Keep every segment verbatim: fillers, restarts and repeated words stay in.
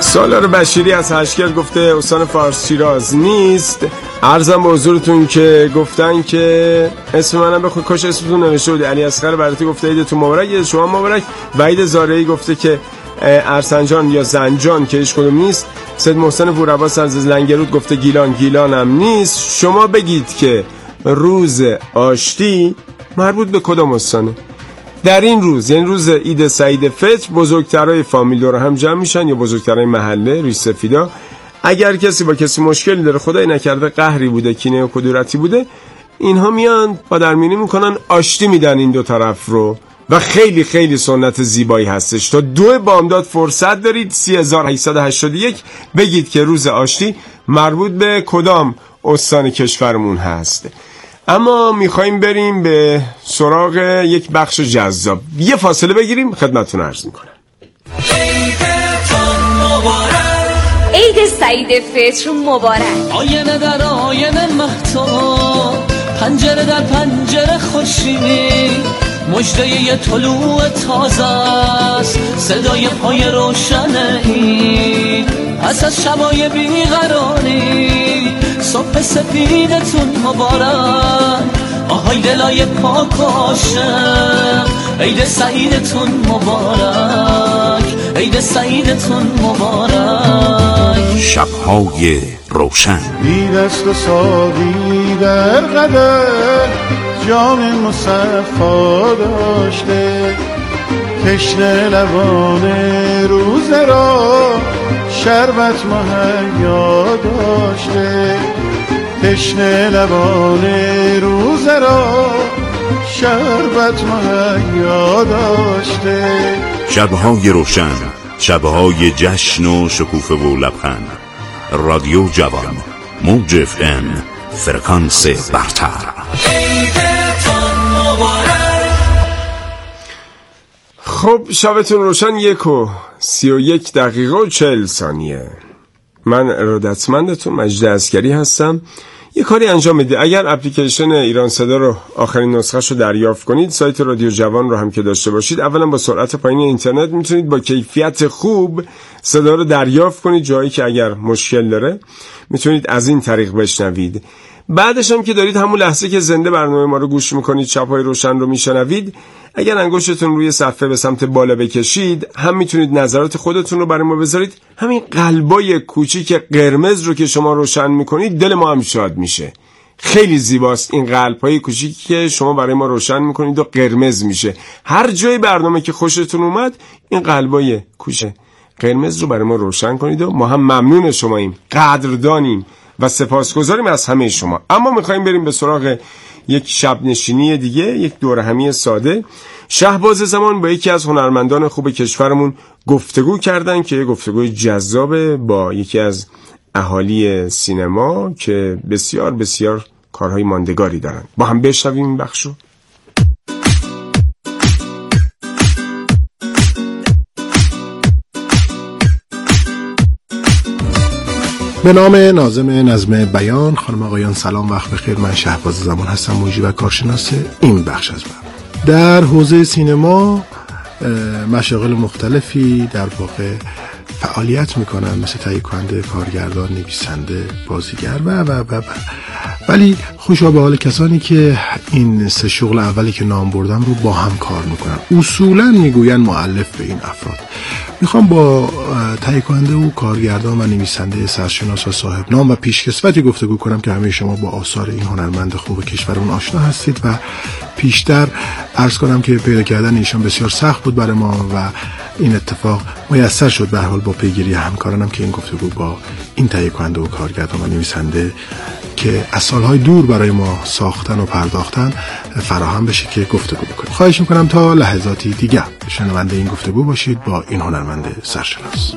سالار بشیری از هشکر گفته استان فارس شیراز نیست. عرضم به حضورتون که گفتن که اسم منم بخون، کاش اسمتون نوشته بود. علی اصغر برتی گفته عیدتون مبارک، عید شما مبارک. وحید زارعی گفته که ارسنجان یا زنجان که هیچ کدوم نیست. سید محسن پورعباس از لنگرود گفته گیلان، گیلان هم نیست. شما بگید که روز آشتی مربوط به کدام استانه؟ در این روز، یعنی روز عید سعید فطر، بزرگترای فامیل دور هم جمع میشن یا بزرگترای محله، ریش سفیدا. اگر کسی با کسی مشکلی داره، خدای نکرده قهری بوده، کینه و کدورتی بوده، اینها میان با درمیانی میکنن، آشتی میدن این دو طرف رو و خیلی خیلی سنت زیبایی هستش. تا دو بامداد فرصت دارید. سه هزار و هشتصد و هشتاد و یک بگید که روز آشتی مربوط به کدام استان کشورمون هست. اما میخواییم بریم به سراغ یک بخش جذاب. یه فاصله بگیریم، خدمتتون عرض میکنم. عید سعید فطر مبارک. آینه در آینه مهتاب، پنجره در پنجره خوشی، مژده یه طلوع تازه است، صدای پای روشن این پس از شبای بیقراری. صبح سپیدتون مبارک، آهای دلای پاک و عاشق، عید سعیدتون مبارک، عید سعیدتون مبارک. شبهای روشن. بی دست و ساقی در قدر جام مصفا داشته، تشنه لبان روزه را شربت مهیا داشته، تشنه لبان روزه را شربت مهیا داشته. شبهای روشن، شبهای جشن و شکوفه و لبخند. رادیو جوان، موج اف ام، فرکانس برتر. خب شبتون روشن. یک و سی و یک دقیقه و چهل ثانیه. من ارادتمندتون مجید عسکری هستم. یه کاری انجام میده. اگر اپلیکیشن ایران صدا رو آخرین نسخه‌شو دریافت کنید، سایت رادیو جوان رو هم که داشته باشید، اولا با سرعت پایین اینترنت میتونید با کیفیت خوب صدا رو دریافت کنید. جایی که اگر مشکل داره میتونید از این طریق بشنوید. بعدش هم که دارید همون لحظه که زنده برنامه ما رو گوش میکنید، شب‌های روشن رو میشنوید، اگر انگشتتون روی صفحه به سمت بالا بکشید، هم میتونید نظرات خودتون رو برای ما بذارید. همین قلبای کوچیک قرمز رو که شما روشن میکنید، دل ما هم شاد میشه. خیلی زیباست این قلبای کوچیکی که شما برای ما روشن میکنید و قرمز میشه. هر جای برنامه که خوشتون اومد، این قلبای کوچیک قرمز رو برای ما روشن کنید و ما هم ممنون شماییم، قدردانیم و سپاسگزاریم از همه شما. اما میخوایم بریم به سراغ یک شب نشینی دیگه، یک دوره همی ساده. شهباز زمان با یکی از هنرمندان خوب کشورمون گفتگو کردن که گفتگوی جذاب با یکی از اهالی سینما که بسیار بسیار کارهای ماندگاری دارن. با هم بشنویم این بخشو. به نام ناظم نظم بیان. خانم آقایان سلام، وقت بخیر. من شهباز زمان هستم، مجری و کارشناس این بخش از برنامه. در حوزه سینما مشاغل مختلفی در واقع فعالیت میکنن، مثل تهیه کننده، کارگردان، نویسنده، بازیگر و و و ولی خوشا به حال کسانی که این سه شغل اولی که نام بردم رو با هم کار میکنن. اصولا میگوین مؤلف به این افراد. میخوام با تهیه کننده و کارگردان و نویسنده سرشناس و صاحب نام و پیشکسوتی گفتگو کنم که همه شما با آثار این هنرمند خوب کشورمون آشنا هستید و پیشتر عرض کنم که پیدا کردن ایشان بسیار سخت بود برای ما و این اتفاق میسر شد به هر حال با پیگیری همکارانم که این گفتگو با این تهیه کننده و کارگردان و نویسنده که از سالهای دور برای ما ساختن و پرداختن فراهم بشه که گفتگو بکنیم. خواهش میکنم تا لحظاتی دیگه شنونده این گفتگو باشید با این هنرمند سرشناس.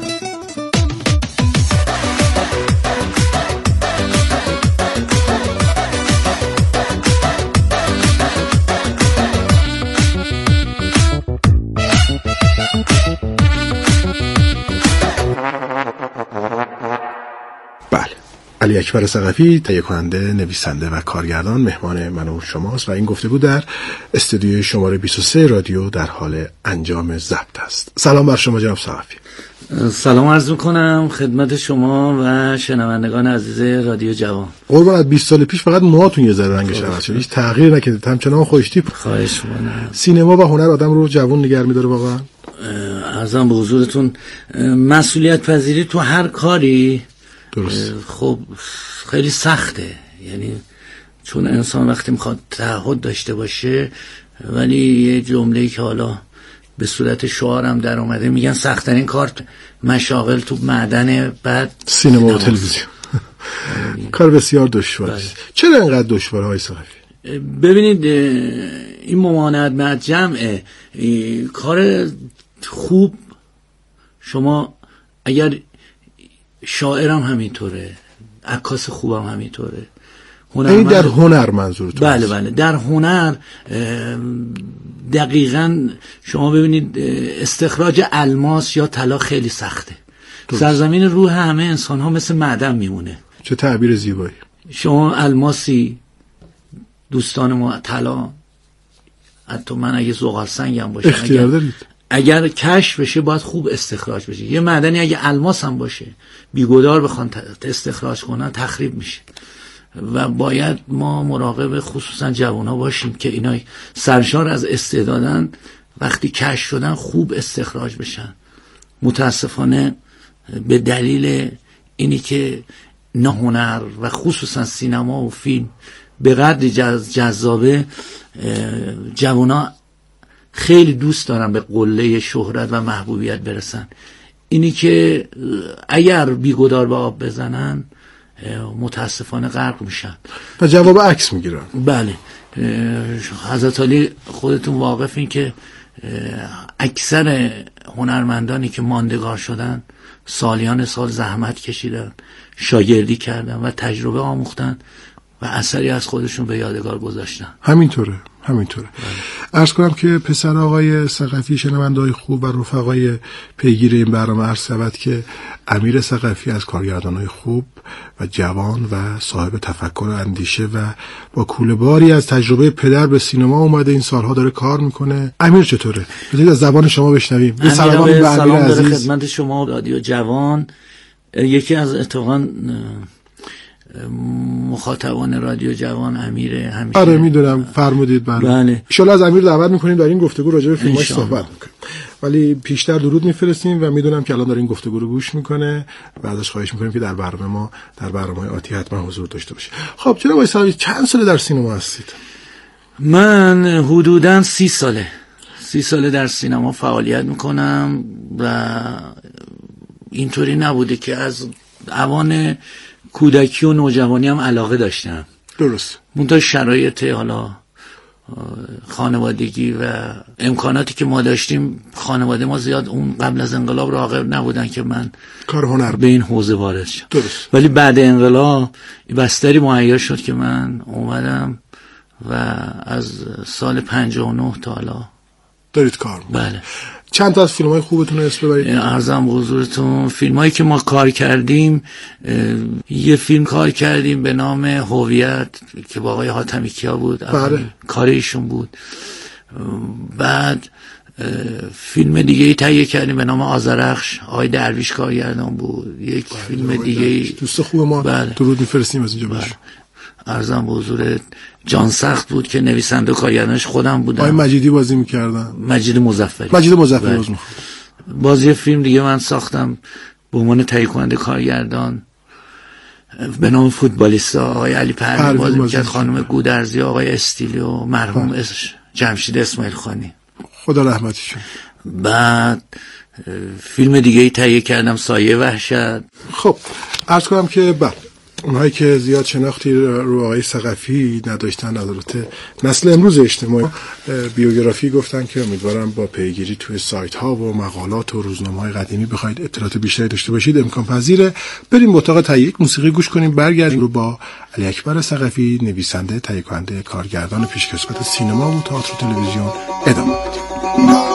علی اکبر ثقفی، تهیه کننده، نویسنده و کارگردان، مهمان من و شماست و این گفتگو در استودیوی شماره بیست و سه رادیو در حال انجام ضبط است. سلام بر شما جناب ثقفی. سلام عرض میکنم خدمت شما و شنوندگان عزیز رادیو جوان. قربان از بیست سال پیش فقط موهاتون یه ذره رنگش عوض شد، هیچ تغییر نکردید، همچنان خوشتیپ. خواهش می‌کنم. سینما و هنر آدم رو جوان نگه می‌داره واقعا. عرضم به حضورتون مسئولیت پذیری تو هر کاری درست خب خیلی سخته، یعنی چون انسان وقتی میخواد تعهد داشته باشه، ولی یه جمله‌ای که حالا به صورت شعارم در اومده میگن سخت‌ترین کار مشاغل تو معدن بعد سینما و تلویزیون. کار بسیار دشواره. چرا اینقدر دشواره های ثقفی؟ ببینید این ممانعت مع جمع کار خوب، شما اگر شاعرم همینطوره، عکاس خوبم همینطوره، این در هنر منظورتون؟ بله بله در هنر دقیقاً شما ببینید استخراج الماس یا طلا خیلی سخته. سرزمین روح همه انسان ها مثل معدن میمونه. چه تعبیر زیبایی. شما الماسی، دوستان ما طلا، حتی من اگه زغال سنگم باشه اختیار دارید. اگر کشف بشه باید خوب استخراج بشه. یه معدنی اگه الماس هم باشه بیگدار بخوان استخراج کنن تخریب میشه و باید ما مراقب خصوصا جوان‌ها باشیم که اینا سرشار از استعدادن، وقتی کشف شدن خوب استخراج بشن. متاسفانه به دلیل اینی که نه هنر و خصوصا سینما و فیلم به قدری جز جذابه، جوان‌ها خیلی دوست دارن به قله شهرت و محبوبیت برسن. اینی که اگر بیگدار به آب بزنن متاسفانه غرق میشن و جواب عکس میگیرن. بله حضرت علی خودتون واقفین که اکثر هنرمندانی که ماندگار شدن سالیان سال زحمت کشیدن، شاگردی کردن و تجربه آموختن و اثری از خودشون به یادگار گذاشتن. همینطوره همینطوره. عرض کنم که پسر آقای ثقفی، شنونده‌های خوب و رفقای پیگیر این برنامه عرض شود که امیر ثقفی از کارگردان‌های خوب و جوان و صاحب تفکر و اندیشه و با کوله باری از تجربه پدر به سینما اومده، این سالها داره کار میکنه. امیر چطوره؟ بذارید از زبان شما بشنویم. به سلام به امیر عزیز. خدمت شما رادیو جوان. یکی از اتفاقا مخاطبان رادیو جوان امیر همیشه. آره میدونم فرمودید. بله ان شاءالله از امیر دعوت میکنیم در این گفتگو راجع به فیلماش صحبت میکنیم، ولی پیشتر درود میفرستیم و میدونم که الان داره این گفتگو رو گوش میکنه و ازش خواهش میکنیم که در برنامه ما در برنامه‌های آتی حتما حضور داشته باشه. خب چرا وای سالی چند ساله در سینما هستید؟ من حدوداً سی ساله سی ساله در سینما فعالیت میکنم و اینطوری نبوده که از اوان کودکی و نوجوانی هم علاقه داشتم. درست. منتها شرایط حالا خانوادگی و امکاناتی که ما داشتیم، خانواده ما زیاد اون قبل از انقلاب راغب نبودن که من کار هنر به این حوزه وارد شم. درست. ولی بعد انقلاب بستری مهیا شد که من اومدم و از سال پنجاه و نه تا حالا دارید کار میکنید. بله. چند تا از فیلم‌های خوبتون رو اسم ببرید. عرضم حضورتون فیلمایی که ما کار کردیم، یه فیلم کار کردیم به نام هویت که با آقای حاتمی کیا بود. بله. کار ایشون بود. بعد فیلم دیگه ای تهیه کردیم به نام آذرخش، آقای درویش کارگردان بود. یک بله. فیلم دیگه ای دوست خوب ما بله. درود می‌فرستیم از اینجا بله. بهش. عرضم به حضورت جان سخت بود که نویسنده و کارگردانش خودم بودم. آقای مجیدی بازی می‌کردن. مجید مظفری. مجید مظفری بازی می‌کرد. بازی فیلم دیگه من ساختم به عنوان تهیه کننده کارگردان به نام فوتبالیستا، آقای علی پروین بازی می‌کرد، خانم گودرزی، آقای استیلیو، مرحوم جمشید اسماعیل خانی. خدا رحمتشون. بعد فیلم دیگه ای تهیه کردم سایه وحشت. خب عرض کنم که بله اونهایی که زیاد شناختی رو آقای ثقفی نداشتن، البته نسل امروز اجتماعی بیوگرافی گفتن که امیدوارم با پیگیری توی سایت ها و مقالات و روزنامه های قدیمی بخواید اطلاعات بیشتری داشته باشید. امکان پذیره. بریم به اتاق تهیه موسیقی گوش کنیم، برگردیم رو با علی اکبر ثقفی، نویسنده، تهیه کننده، کارگردان پیشکسوت سینما و تئاتر و تلویزیون ادامه بدیم.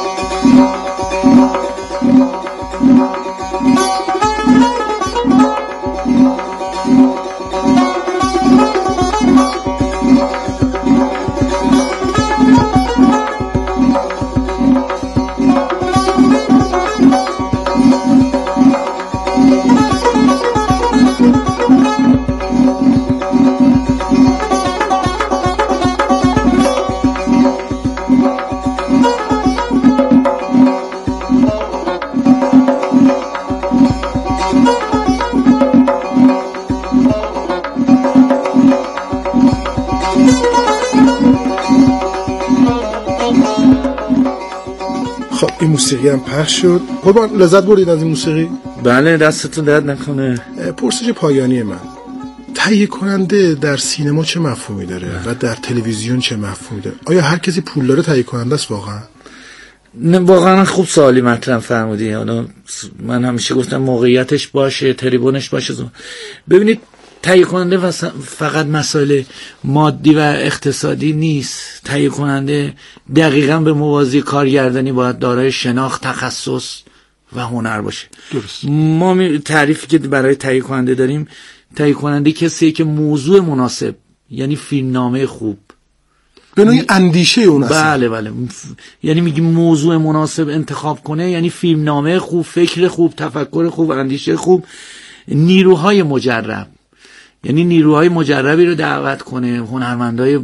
خب این موسیقی هم پخش شد. قربان لذت بردید از این موسیقی؟ بله دستتون درد نکنه. پرسش پایانی من، تهیه کننده در سینما چه مفهومی داره و در تلویزیون چه مفهومی داره؟ آیا هر کسی پول داره تهیه کننده است واقعا؟ نه واقعا خوب سوالی مطرح فرمودی. حالا من همیشه گفتم موقعیتش باشه، تریبونش باشه. ببینید تهیه کننده فقط مسائل مادی و اقتصادی نیست. تهیه کننده دقیقاً به موازی کارگردانی باید دارای شناخت، تخصص و هنر باشه. درست. ما تعریفی که برای تهیه کننده داریم، تهیه کننده کسیه که موضوع مناسب، یعنی فیلمنامه خوب، به نوعی اندیشه اون هست. بله بله، یعنی میگیم موضوع مناسب انتخاب کنه، یعنی فیلمنامه خوب، فکر خوب، تفکر خوب، اندیشه خوب. نیروهای مجرب، یعنی نیروهای مجربی رو دعوت کنه، هنرمندای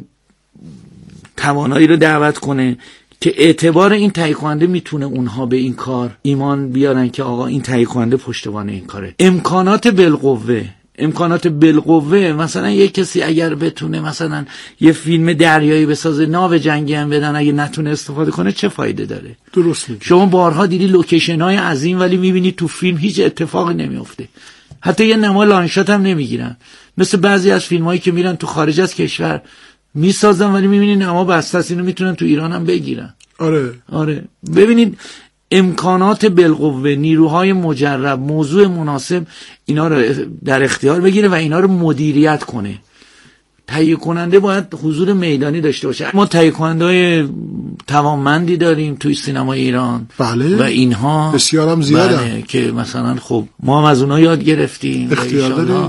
توانایی رو دعوت کنه که اعتبار این تهیه کننده میتونه اونها به این کار ایمان بیارن که آقا این تهیه کننده پشتوانه این کاره. امکانات بالقوه، امکانات بالقوه، مثلا یک کسی اگر بتونه مثلا یه فیلم دریایی بسازه، ناو جنگی هم بدن، اگه نتونه استفاده کنه چه فایده داره؟ درست میگی. شما بارها دیدی لوکیشن های عظیم ولی میبینی تو فیلم هیچ اتفاقی نمیفته، حتی یه نمای لانشات هم نمیگیرن. مثل بعضی از فیلم هایی که میرن تو خارج از کشور میسازن ولی میبینی نما بسته است، اینو میتونن تو ایران هم بگیرن. آره آره ببینید امکانات بالقوه، نیروهای مجرب، موضوع مناسب، اینا رو در اختیار بگیره و اینا رو مدیریت کنه. تهیه کننده باید حضور میدانی داشته باشه. ما تهیه کننده‌های توانمندی داریم توی سینمای ایران. بله. و اینها بسیار هم زیادن. بله که مثلا خب ما هم از اونها یاد گرفتیم. اختیار داریم.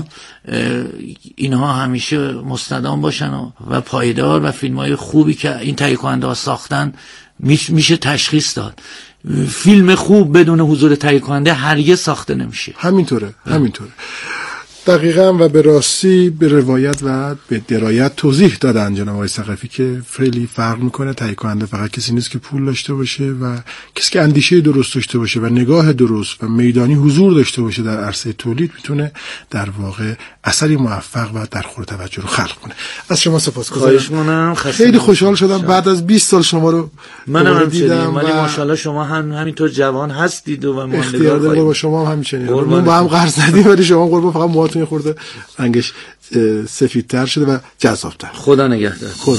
اینها همیشه مستدام باشن و, و پایدار و فیلم‌های خوبی که این تهیه کننده ها ساختن میشه تشخیص داد. فیلم خوب بدون حضور تهیه کننده هرگز ساخته نمیشه. همینطوره همینطوره دقیقاً. و به راستی به روایت و به درایت توضیح دادن جناب آقای ثقفی که خیلی فرق میکنه. تهیه کننده فقط کسی نیست که پول داشته باشه و کسی که اندیشه درست داشته باشه و نگاه درست و میدانی حضور داشته باشه در عرصه تولید، میتونه در واقع اثری موفق و در خور توجه رو خلق کنه. از شما سپاسگزارم. خیلی خوشحال شدم بعد از بیست سال شما رو منم هم دیدم. ولی ماشاءالله شما هم همینطور جوان هستید و ما اختیار داریم. با شما هم همینچنین. ما با هم قرض ندیم ولی شما قربون فقط موهاتون خورده رنگش سفیدتر شده و جذابتر. خدا نگهدار. قربون.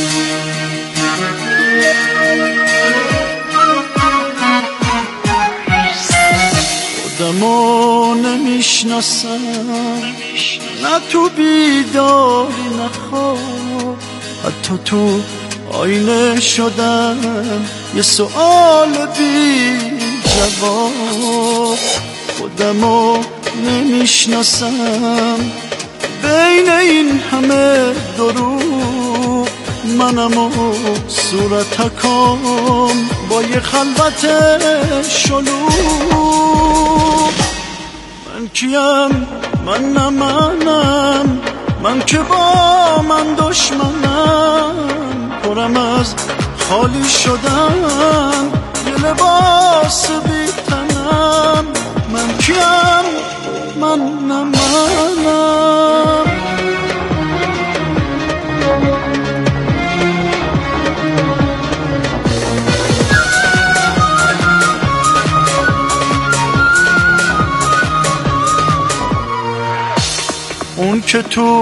خودمو نمیشناسم، نه تو بیداری نه خواب، حتی تو آینه شدم یه سؤال بی جواب. خودمو نمیشناسم بین این همه دروغ، منم و صورتکم با یه خلوت شلوغ. من کیم؟ من نه منم، من که با من دشمنم، پرم از خالی شدن یه لباس بی تنم. من کیم؟ من نه منم. اون که تو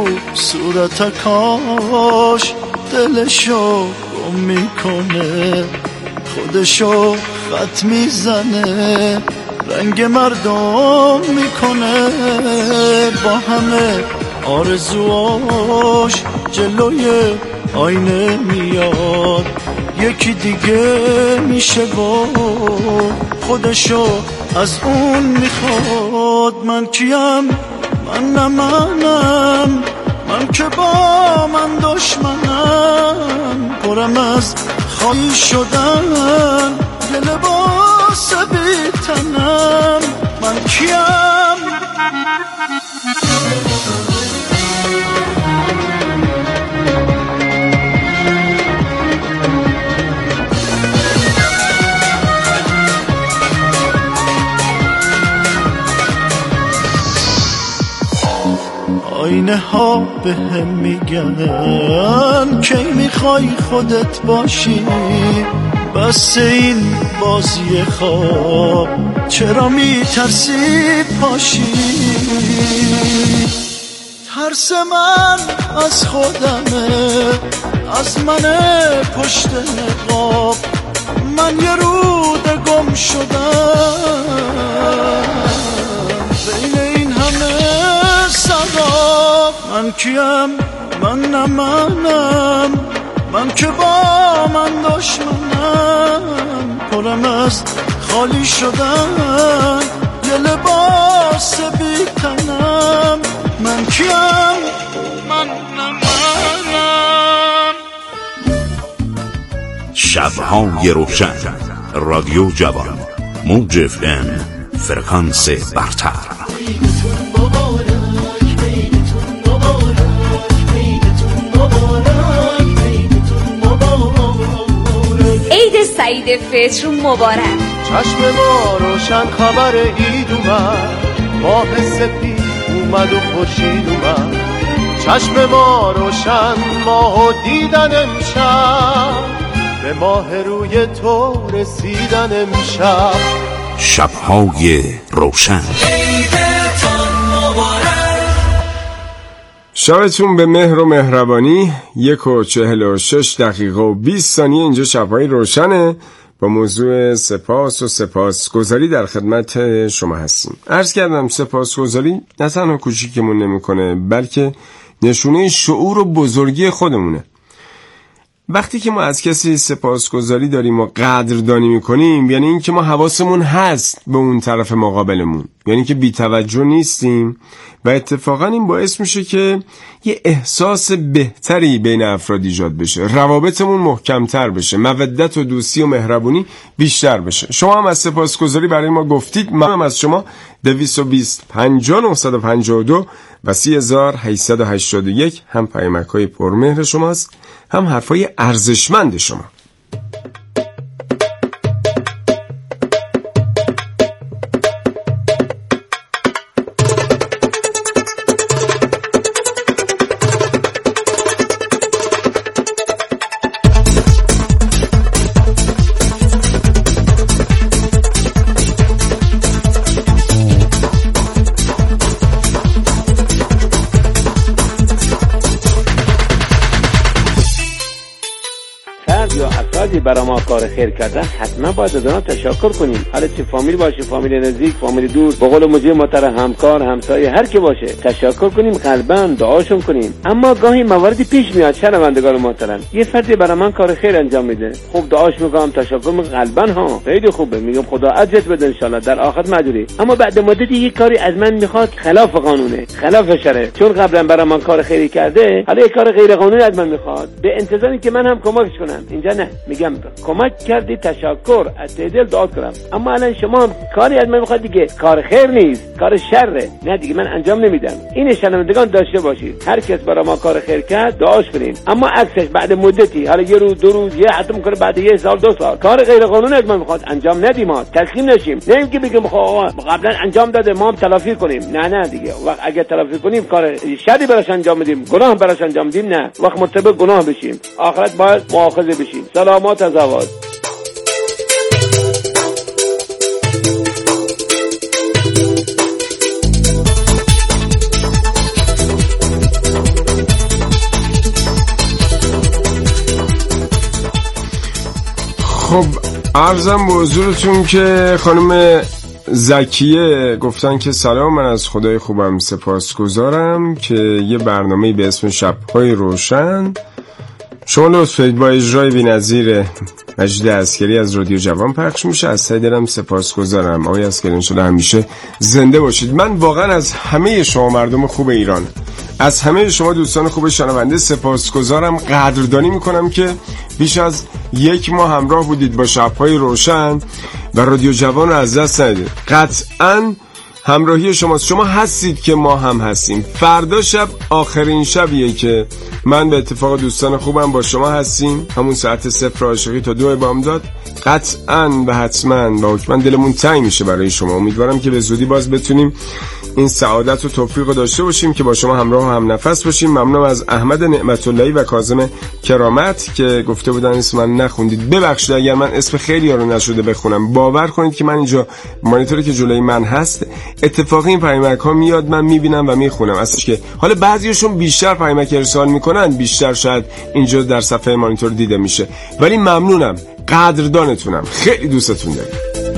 صورتکاش دلشو گم میکنه، خودشو خط میزنه، رنگ مردم میکنه، با همه آرزوهاش جلوی آینه میاد، یکی دیگه میشه و خودشو از اون میخواد. من کیم؟ من نه منم، من که با من دشمنم، پرم از خالی شدن یه لباس بی تنم. من کیم؟ آینه ها به هم میگن کی میخوای خودت باشی، بس این بازی خواب چرا میترسی پاشی؟ ترس من از خودمه، از من پشت نقاب. من یه رود گم شدم بین این همه سراب. من کیم؟ من نه منم، من که با من دشمنم. پرم از خالی شدن یه لباس بی تنم. من کیم؟ من نه منم. شب‌های روشن، رادیو جوان، موج اف ام، فرکانس برتر. عید سعید فطر مبارک. چشم ما روشن خبر عید اومد، ماه سپید اومد و خورشید اومد. چشم ما روشن ماهو دیدن امشب، به ماه روی تو رسیدن امشب. شب‌های روشن. شبتون به مهر و مهربانی. یک و چهل و شش دقیقه و بیست ثانیه اینجا شب‌های روشنه. با موضوع سپاس و سپاسگزاری در خدمت شما هستیم. عرض کردم سپاسگزاری نه تنها کوچیکمون نمی‌کنه، بلکه نشونه شعور و بزرگی خودمونه. وقتی که ما از کسی سپاسگزاری داریم و قدردانی میکنیم، یعنی این که ما حواسمون هست به اون طرف مقابلمون، یعنی که بی‌توجه نیستیم و اتفاقا این باعث میشه که یه احساس بهتری بین افراد ایجاد بشه، روابطمون محکمتر بشه، مودت و دوستی و مهربونی بیشتر بشه. شما هم از سپاسگزاری برای ما گفتید، من هم از شما دویست و بیست پنجاه نهصد و پنجاه و دو و سی هزار و هشتصد و هشتاد و یک هم پیامک‌های پرمهر شماست، هم حرفای ارزشمند شما. برای ما کار خیر کردن حتما باید از اونا تشکر کنیم. حالا چه فامیل باشه، فامیل نزدیک، فامیل دور، به قول مجری محترم همکار، همسایه، هر کی باشه تشکر کنیم، قلباً دعاشون کنیم. اما گاهی مواردی پیش میاد شنوندگان محترم، یه فردی برای من کار خیر انجام میده، خوب دعاش میکنم، تشکر میکنم قلباً، ها خیلی خوبه، میگم خدا اجرت بده ان شاء الله در آخرت مجوری. اما بعد مدتی یه کاری از من میخواد خلاف قانونه، خلاف شرع، چون قبلا برای من کار خیری کرده، حالا یه کار غیر قانونی از من میخواد، به انتظاری که من هم کمکش کنم. اینجا نه، میگم کمک کردی، تشکر، از دل دعا کنم. اما الان شما هم کاری از من میخواد دیگه، کار خیر نیست، کار شره، نه دیگه من انجام نمیدم. این شنوندگان داشته باشید، هر کس برای ما کار خیر کرد دعاش کنین، اما عکسش بعد مدتی، حالا یه روز دو روز، یه حتی میکنه بعد یه سال دو سال کار غیر قانونی از من میخواد انجام ندیم، ما تسلیم نشیم، نه اینکه بگیم خب قبلا انجام داده ما هم تلافی کنیم. نه نه دیگه، وقت اگه تلافی کنیم کار شری براش انجام بدیم، گناه براش انجام بدیم، نه وقت مرتبط گناه بشیم، آخرت باید مؤاخذه بشیم. سلامات از آواز. خب عرضم به حضورتون که خانم زکیه گفتن که سلام، من از خدای خوبم سپاسگزارم که یه برنامه به اسم شب‌های روشن شما لطف دارید با اجرای بی‌نظیر مجید عسکری از رادیو جوان پخش میشه. از ته دلم سپاسگزارم آقای عسکری، انشالله همیشه زنده باشید. من واقعا از همه شما مردم خوب ایران، از همه شما دوستان خوب شنونده سپاسگزارم، قدردانی میکنم که بیش از یک ماه همراه بودید با شب‌های روشن و رادیو جوان رو از دست ندید. قطعاً همراهی شماست، شما هستید که ما هم هستیم. فردا شب آخرین شبیه که من به اتفاق دوستان خوبم با شما هستیم، همون ساعت صفر عاشقی تا دو بامداد. قطعاً و حتماً و حتماً دلمون تنگ میشه برای شما. امیدوارم که به زودی باز بتونیم این سعادت و توفیق داشته باشیم که با شما همراه و هم نفس باشیم. ممنونم از احمد نعمت اللهی و کاظم کرامت که گفته بودن اسم من نخوندید. ببخشید اگر من اسم خیلی ها رو نشده بخونم. باور کنید که من اینجا مانیتوری که جلوی من هست اتفاقی این پیامک ها میاد، من میبینم و میخونم. اصلا که حالا بعضیشون بیشتر پیامک ارسال میکنن، بیشتر شاید اینجا در صفحه مانیتور دیده میشه، ولی ممنونم، قدردانتونم، خیلی دوستتون دارم.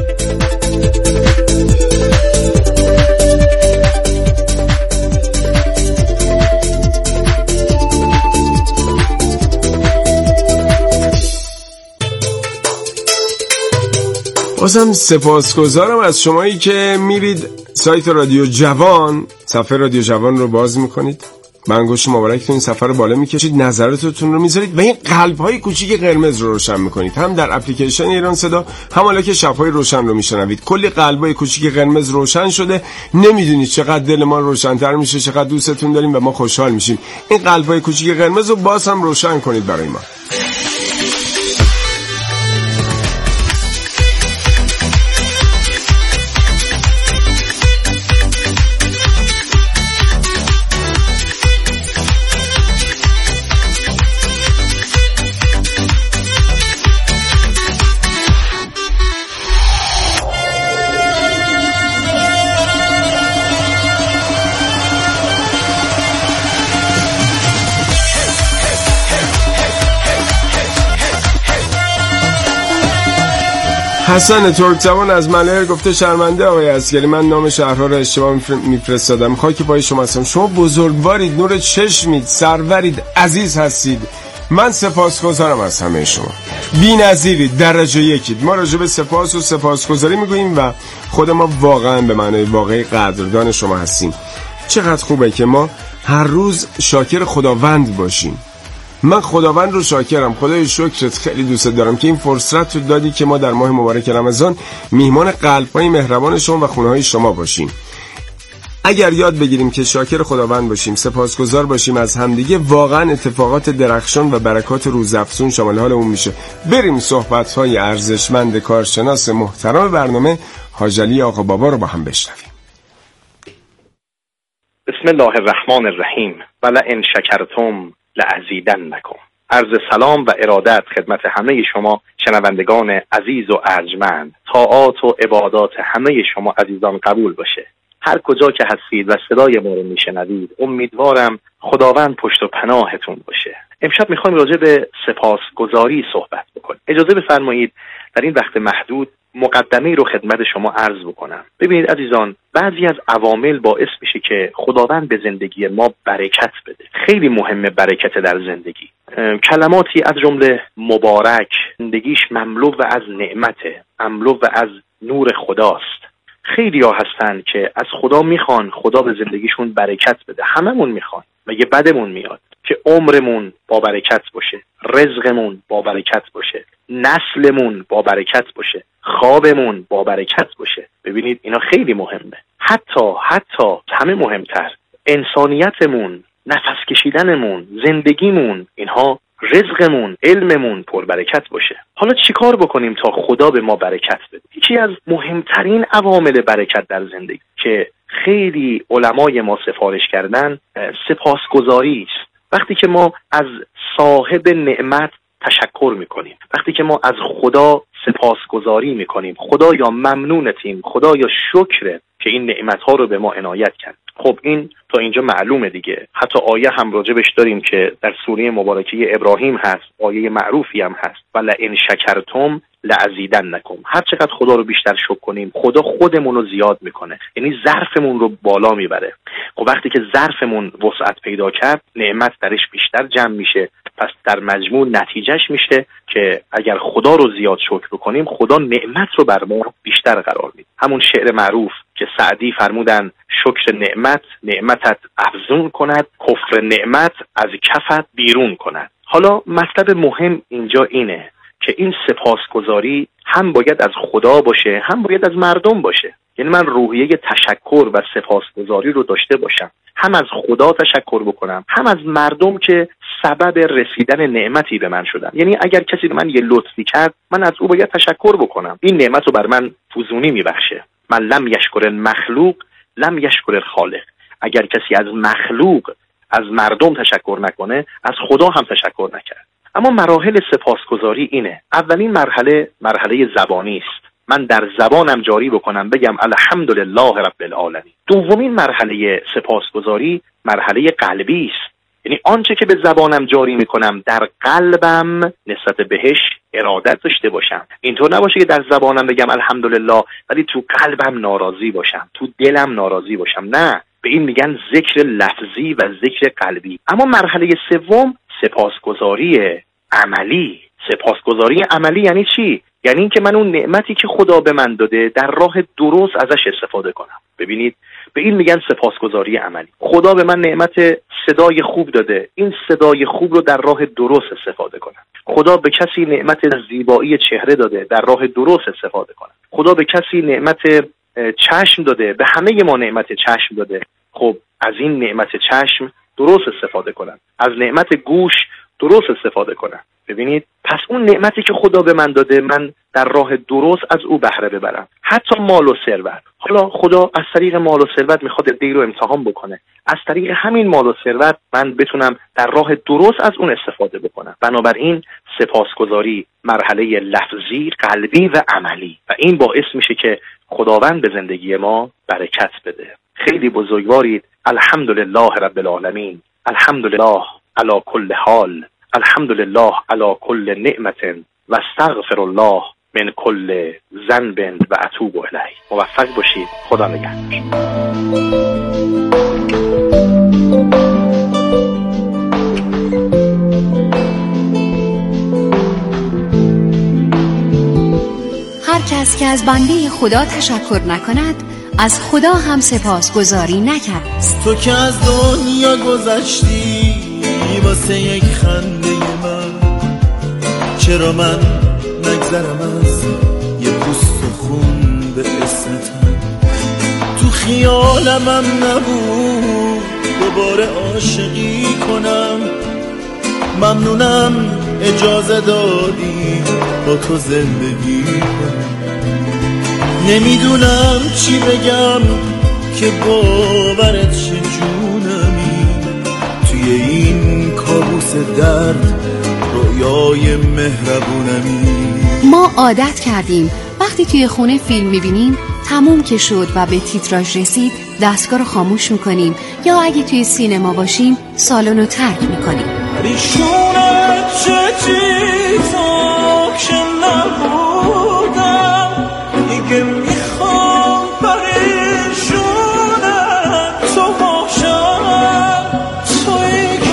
بازم سپاسگزارم از شمایی که میرید سایت رادیو جوان، صفحه رادیو جوان رو باز میکنید، با انگشت مبارکتون این صفحه رو بالا میکشید، نظراتتون رو میذارید و این قلب‌های کوچیک قرمز رو روشن میکنید، هم در اپلیکیشن ایران صدا، هم حالا که شب‌های روشن رو میشنوید. کلی قلب‌های کوچیک قرمز روشن شده، نمیدونید چقدر دل ما روشن‌تر میشه، چقدر دوستتون داریم و ما خوشحال میشیم. این قلب‌های کوچیک قرمز رو باز هم روشن کنید برای ما. حسن ترکزبان از ملهر گفته شرمنده آقای عسگری، من نام شهرها رو اشتباه میفرستادم، خاک پای شما هستم. شما بزرگوارید، نور چشمید، سرورید، عزیز هستید. من سپاسگزارم از همه شما، بی‌نظیرید، درجه یکید. ما راجع به سپاس و سپاسگزاری میگوییم و خود ما واقعا به معنای واقعی قدردان شما هستیم. چقدر خوبه که ما هر روز شاکر خداوند باشیم. من خداوند رو شاکرم، خدای شکرت، خیلی دوست دارم که این فرصت رو دادی که ما در ماه مبارک رمضان میهمان قلب‌های مهربان شما و خونه‌های شما باشیم. اگر یاد بگیریم که شاکر خداوند باشیم، سپاسگزار باشیم از همدیگه، واقعا اتفاقات درخشان و برکات روزافزون شامل حال اون میشه. بریم صحبت‌های ارزشمند کارشناس محترم برنامه حاج علی آقا بابا رو با هم بشنویم. بسم الله الرحمن الرحیم. ولئن شکرتم لأزیدنکم. عرض سلام و ارادت خدمت همه شما شنوندگان عزیز و ارجمند. طاعات و عبادات همه شما عزیزان قبول باشه. هر کجا که هستید و صدای ما رو میشنوید، امیدوارم خداوند پشت و پناهتون باشه. امشب میخوایم راجع به سپاسگزاری صحبت بکنیم. اجازه بفرمایید در این وقت محدود مقدمه‌ای رو خدمت شما عرض بکنم. ببینید عزیزان، بعضی از عوامل باعث میشه که خداوند به زندگی ما برکت بده. خیلی مهمه برکت در زندگی. کلماتی از جمله مبارک، زندگیش مملو و از نعمته، مملو و از نور خداست. خیلی ها هستن که از خدا میخوان خدا به زندگیشون برکت بده. هممون میخوان، مگه بدمون میاد که عمرمون با برکت باشه، رزقمون با برکت باشه، نسلمون با برکت باشه، خوابمون با برکت باشه. ببینید اینا خیلی مهمه. حتی حتی همه مهمتر، انسانیتمون، نفس کشیدنمون، زندگیمون، اینها، رزقمون، علممون پر برکت باشه. حالا چیکار بکنیم تا خدا به ما برکت بده؟ یکی از مهمترین عوامل برکت در زندگی که خیلی علمای ما سفارش کردن، سپاسگزاری است. وقتی که ما از صاحب نعمت تشکر میکنیم، وقتی که ما از خدا سپاسگزاری میکنیم، خدایا ممنونتیم، خدایا شکرت که این نعمتها رو به ما عنایت کرد. خب این تا اینجا معلومه دیگه. حتی آیه هم راجبش داریم که در سوره مبارکه ابراهیم هست، آیه معروفی هم هست، ولئن شکرتم لأزیدنکم. هر چقدر خدا رو بیشتر شکر کنیم، خدا خودمون رو زیاد میکنه، یعنی ظرفمون رو بالا میبره. خب وقتی که ظرفمون وسعت پیدا کرد، نعمت درش بیشتر جمع میشه. پس در مجموع نتیجهش میشه که اگر خدا رو زیاد شکر بکنیم، خدا نعمت رو بر ما بیشتر قرار میده. همون شعر معروف که سعدی فرمودن، شکر نعمت نعمتت افزون کند، کفر نعمت از کفت بیرون کند. حالا مطلب مهم اینجا اینه که این سپاسگزاری هم باید از خدا باشه، هم باید از مردم باشه. یعنی من روحیه تشکر و سپاسگزاری رو داشته باشم. هم از خدا تشکر بکنم، هم از مردم که سبب رسیدن نعمتی به من شدن. یعنی اگر کسی به من یه لطفی کرد، من از او باید تشکر بکنم. این نعمت رو بر من فزونی میبخشه. من لم یشکر المخلوق لم یشکر الخالق. اگر کسی از مخلوق، از مردم تشکر نکنه، از خدا هم تشکر نکرد. اما مراحل سپاسگزاری اینه. اولین مرحله مرحله زبانی است. من در زبانم جاری بکنم بگم الحمدلله رب العالمین. دومین مرحله سپاسگزاری مرحله قلبی است. یعنی آنچه که به زبانم جاری میکنم در قلبم نسبت بهش ارادت داشته باشم. اینطور نباشه که در زبانم بگم الحمدلله ولی تو قلبم ناراضی باشم، تو دلم ناراضی باشم. نه، به این میگن ذکر لفظی و ذکر قلبی. اما مرحله سوم سپاسگزاری عملی. سپاسگزاری عملی یعنی چی؟ یعنی این که من اون نعمتی که خدا به من داده در راه درست ازش استفاده کنم. ببینید، به این میگن سپاسگزاری عملی. خدا به من نعمت صدای خوب داده، این صدای خوب رو در راه درست استفاده کنم. خدا به کسی نعمت زیبایی چهره داده، در راه درست استفاده کنم. خدا به کسی نعمت چشم داده، به همه ما نعمت چشم داده. خب از این نعمت چشم درست استفاده کنم، از نعمت گوش درست استفاده کنم. ببینید، پس اون نعمتی که خدا به من داده من در راه درست از او بهره ببرم. حتی مال و ثروت. حالا خدا از طریق مال و ثروت میخواد عده‌ای رو امتحان بکنه. از طریق همین مال و ثروت من بتونم در راه درست از اون استفاده بکنم. بنابراین سپاسگزاری مرحله لفظی، قلبی و عملی، و این باعث میشه که خداوند به زندگی ما برکت بده. خیلی بزرگوارید. الحمدلله رب العالمین، الحمدلله علی کل حال، الحمدلله علی کل نعمت و استغفر الله من کل ذنب و اتوب الیه. موفق باشید. خدا نگهدار. هر کس که از بنده خدا تشکر نکند از خدا هم سپاسگزاری نکرد است. تو که از دنیا گذشتی واسه یک خنده من، چرا من نگذرم از یه پوست و خون به اسمتم؟ تو خیالمم نبود دوباره عاشقی کنم. ممنونم اجازه دادی با تو زندگی کنم. نمیدونم چی بگم که باورت شه جونمی، توی این کابوس درد رویای مهربونمی. ما عادت کردیم وقتی توی خونه فیلم میبینیم تموم که شد و به تیتراژ رسید دستگاه رو خاموش میکنیم، یا اگه توی سینما باشیم سالن رو ترک میکنیم. پریشونت چه چیزا که نبودم، دیگه میخوام پریشونت تو باشم. تویی که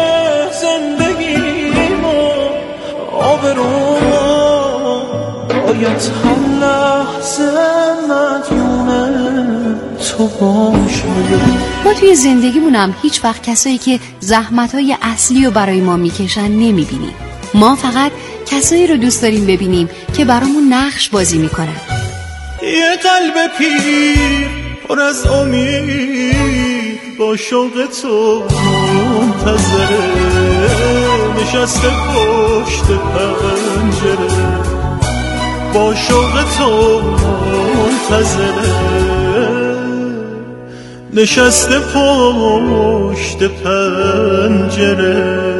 زندگیم و آبروم باید هم لحظه مدیونه تو باشم. ما توی زندگیمونم هیچ وقت کسایی که زحمت‌های اصلی رو برای ما میکشن نمیبینیم. ما فقط کسایی رو دوست داریم ببینیم که برامون نقش بازی میکنن. یه قلب پیر پر از امید با شوق تو منتظره، نشسته پشت پنجره با شوق تو منتظره، نشسته پشت پنجره.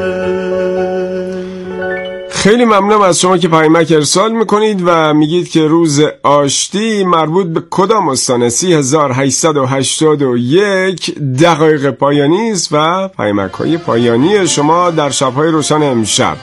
خیلی ممنونم از شما که پیامک ارسال میکنید و میگید که روز آشتی مربوط به کدام استان سی هزار و هشتصد و هشتاد و یک دقایق پایانی است و پیامک های پایانی شما در شب‌های روشن امشب.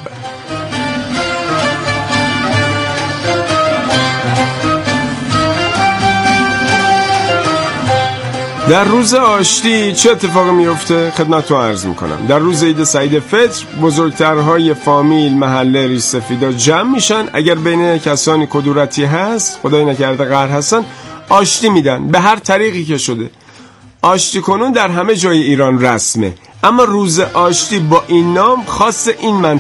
در روز آشتی چه اتفاقی میفته؟ خدمتتون عرض میکنم. در روز عید سعید فطر بزرگترهای فامیل، محله، ریش سفیدا جمع میشن. اگر بین کسانی کدورتی هست، خدای نکرده قهر هستن، آشتی میدن به هر طریقی که شده. آشتی کنون در همه جای ایران رسمه، اما روز آشتی با این نام خاص این منطقه